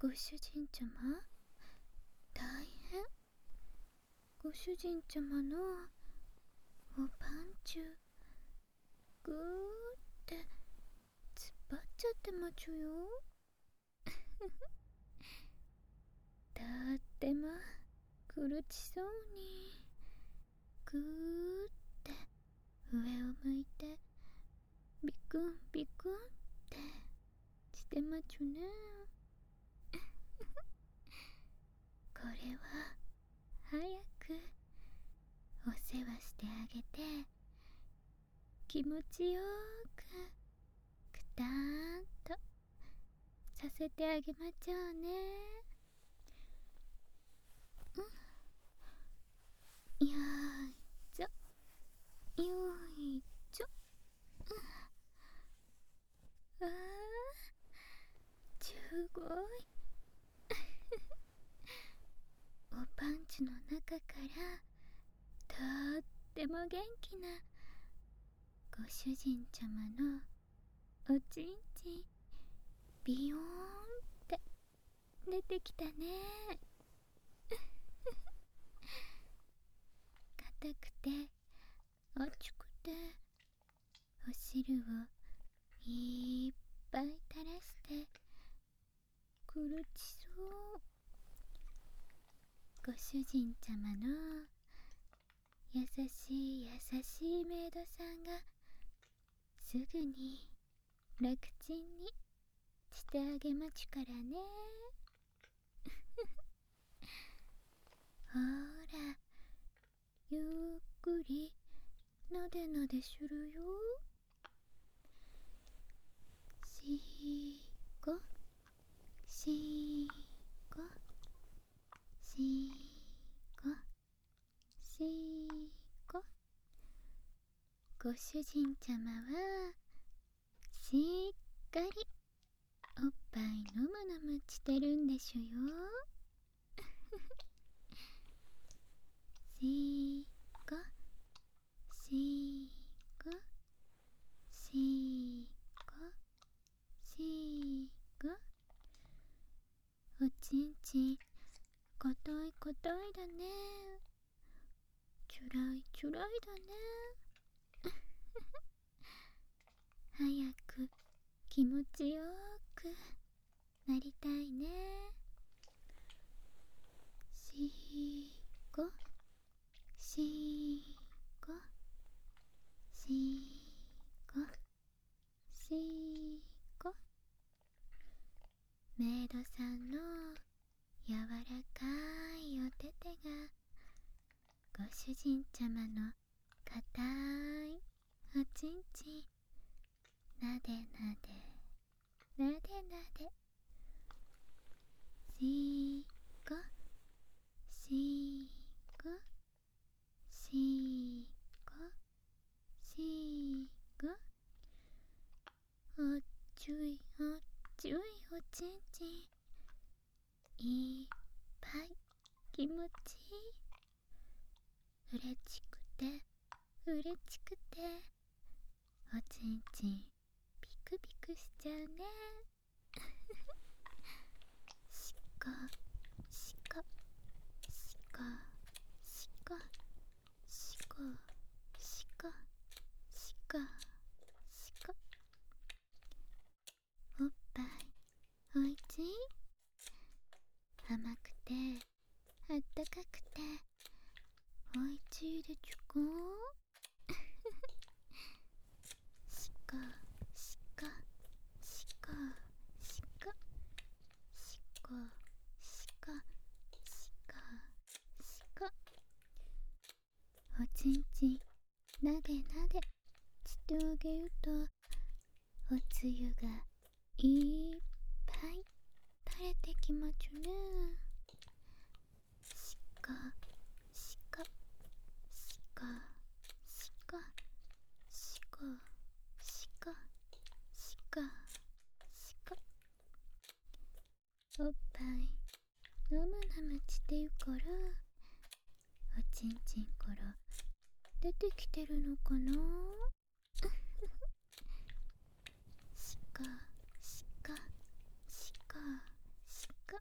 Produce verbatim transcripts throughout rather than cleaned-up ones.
ご主人ちゃま、大変。ご主人ちゃまのおパンチュぐーって突っ張っちゃってまちゅよ。とっても苦しそうにぐーって上を向いてビクンビクンってしてまちゅね。これは早くお世話してあげて気持ちよくくたーんとさせてあげまちょうね。うん、よいちょよいちょ、うん、あーすごい。おパンチの中からとっても元気なご主人ちゃまのおちんちんビヨーンって出てきたね。硬くて熱くてお汁をいっぱい垂らして苦しそう。ご主人ちゃまの優しい優しいメイドさんがすぐに楽ちんにしてあげまちゅからね。ほら、ゆっくりなでなでしゅるよ。しーこしーこしーこしーこ。ご主人ちゃまはしっかりおっぱいのむのむしてるんでしゅよ。しーこしーこしーこしーこ。おちんちんかたいかたいだね。ちゅらいちゅらいだね。早く気持ちよくなりたいね。しーこしーこしーこしーこ。メイドさんの柔らかいお手手がご主人ちゃまのかたいおちんちんなでなでなでなで。しーこしーこしーこしーこ。おっちゅいおっちゅいおちんちんいっぱい気持ちいい。うれちくてうれちくておちんちんピクピクしちゃうね。しこしこしこしこしこしこしこしこ。おっぱいおいちい。甘くてあったかくておいちいでちゅか。しこしこしこしこしこしこしこしこ。おちんちんなでなでしてあげるとおつゆがいっぱい垂れてきまちゅね。しこしこしこしこしこしこしこしこ。おっぱいのむのむしてるからおちんちんから出てきてるのかな。しこしこしこしこ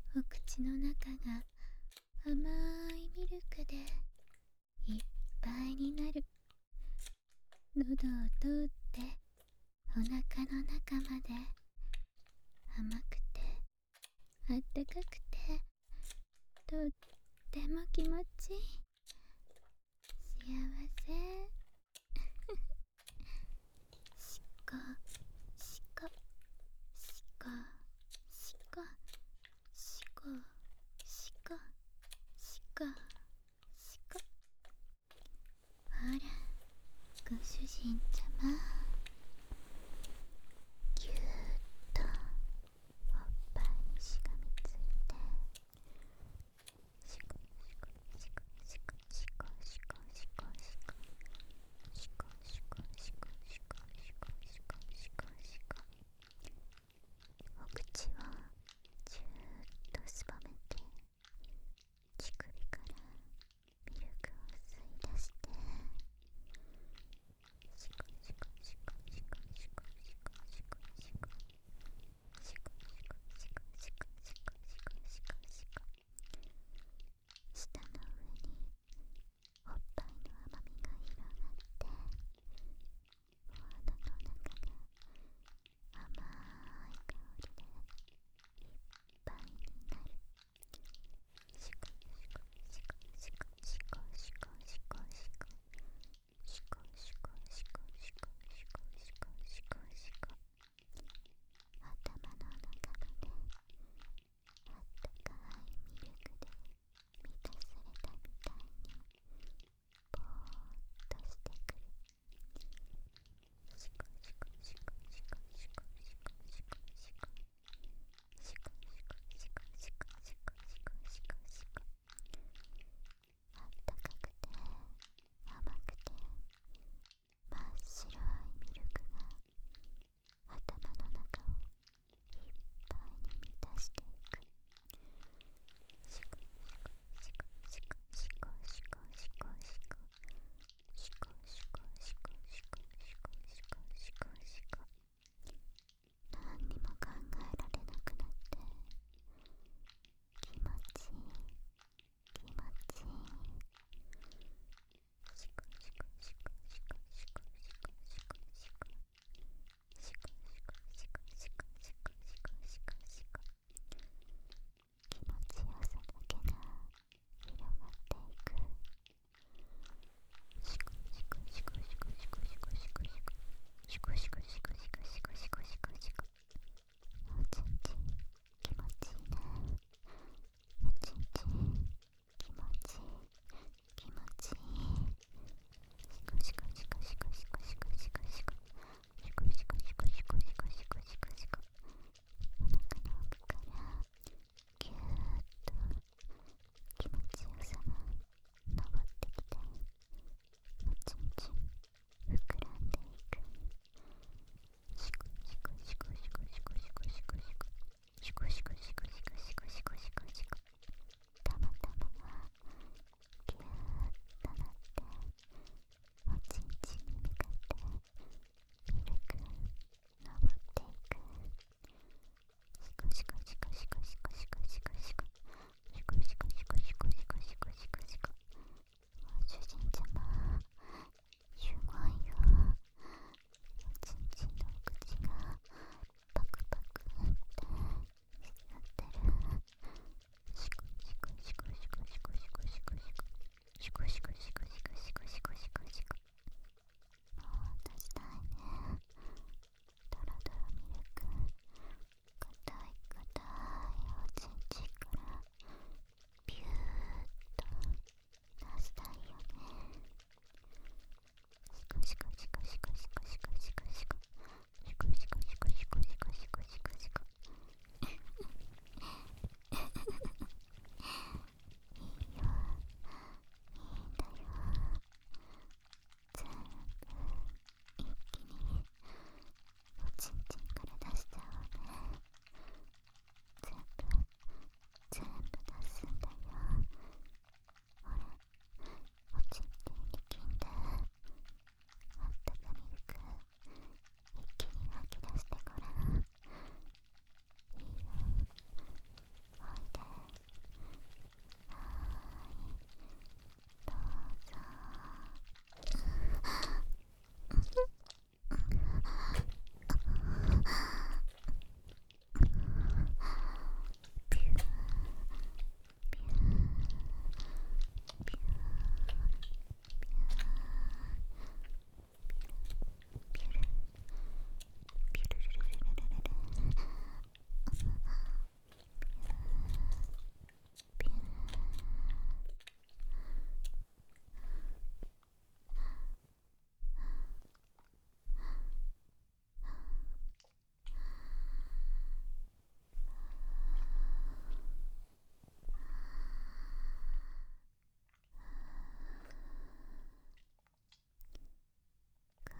お口の中が甘いミルクでいっぱいになる。喉を通ってお腹の中まで甘くてあったかくてとっても気持ちいい。幸せ。しこしこしこしこしこしこしこしこ。ほら、ご主人様、ぎゅーっとおっぱいにしがみついて、しこしこしこしこしこしこしこしこしこしこしこしこしこしこしこし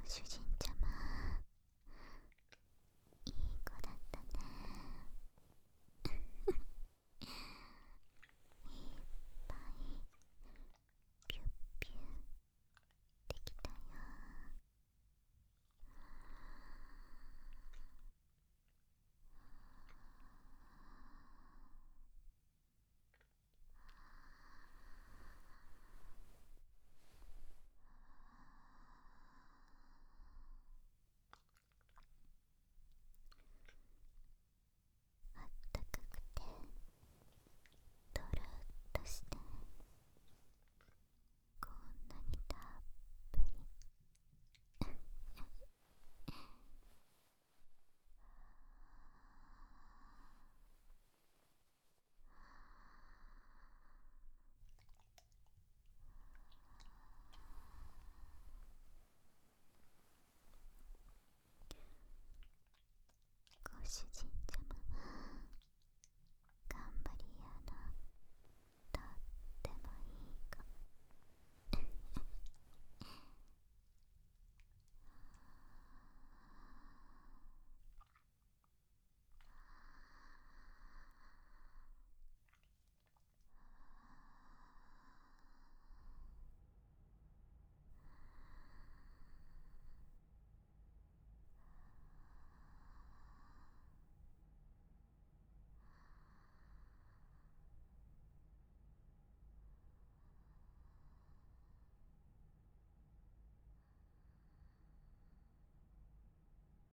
主人